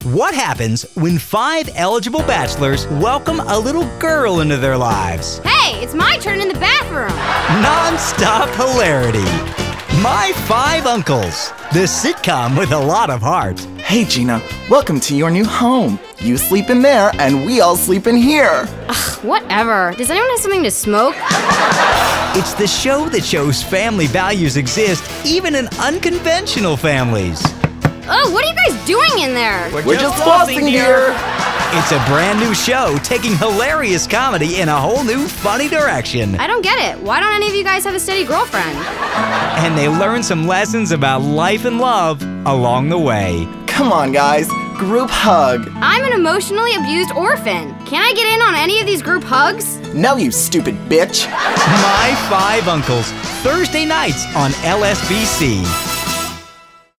What happens when 5 eligible bachelors welcome a little girl into their lives? Hey, it's my turn in the bathroom. Non-stop hilarity. My 5 Uncles, the sitcom with a lot of heart. Hey Gina, welcome to your new home. You sleep in there and we all sleep in here. Ugh, whatever. Does anyone have something to smoke? It's the show that shows family values exist even in unconventional families. Oh, what are you guys doing in there? We're just flossing here. It's a brand new show taking hilarious comedy in a whole new funny direction. I don't get it. Why don't any of you guys have a steady girlfriend? And they learn some lessons about life and love along the way. Come on guys, group hug. I'm an emotionally abused orphan. Can I get in on any of these group hugs? No, you stupid bitch. My 5 Uncles, Thursday nights on LSBC.